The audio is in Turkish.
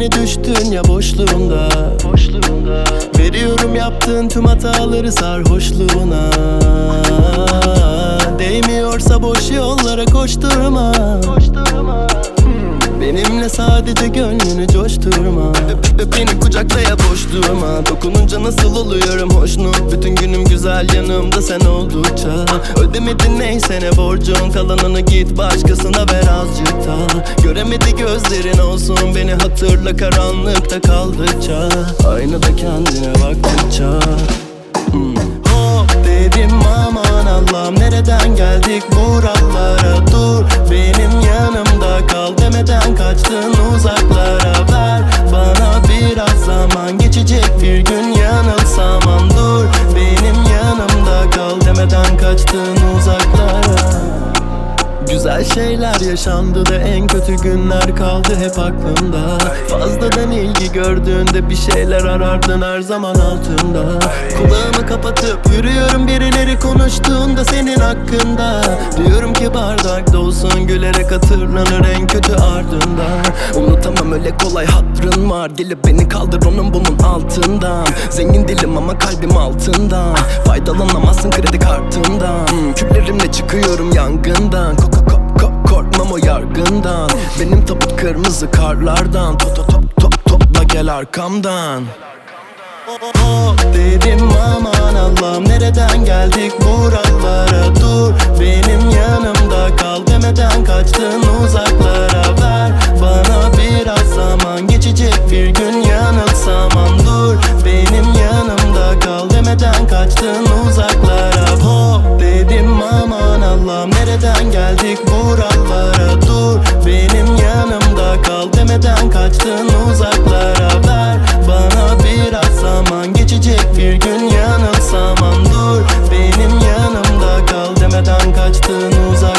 beni düştün ya boşluğunda. Veriyorum yaptığın tüm hataları sarhoşluğuna. Değmiyorsa boş yollara koşturma. Benimle sadece gönlünü coşturma. Beni kucakla ya boş durma. Dokununca nasıl oluyorum hoşnut. Bütün günüm güzel yanımda sen oldukça. Ödemedin neyse ne borcun. Kalanını git başkasına ver azıcık da. Göremedi gözlerin olsun beni hatırla karanlıkta kaldıkça. Aynada kendine baktıkça. Hop dedim aman Allah'ım nereden geldik buralara. Dur benim yanımda kal demeden kaçtın uzaklara. Ver bana biraz zaman geçecek bir gün yanılsam an. Dur benim yanımda kal demeden kaçtın uzaklara. Güzel şeyler yaşandı da en kötü günler kaldı hep aklımda. Fazladan ilgi gördüğünde bir şeyler arardın her zaman altında. Kulağımı kapatıp yürüyorum birileri konuştuğunda senin hakkında. Diyorum ki bardak dolsun gülerek hatırlanır en kötü ardından. Unutamam öyle kolay hatırın var. Dili beni kaldır onun bunun altından. Zengin değilim ama kalbim altından. Faydalanamazsın kredi kartımdan. Küllerimle çıkıyorum yangından. Korkmam o yargından. Benim tabut kırmızı karlardan. Topla gel arkamdan. Dedim aman Allah'ım nereden geldik buralara. Dur benim yanımda kal demeden kaçtın uzaklara. Ver bana biraz zaman geçecek bir gün yanılsam an. Dur benim yanımda kal demeden kaçtın uzaklara. Hop dedim aman Allah'ım nereden geldik buralara. Dur benim yanımda kal demeden kaçtın uzaklara. Ver bana biraz zaman geçecek bir gün yanılsam an. Dur benim yanımda kal demeden kaçtın uzaklara.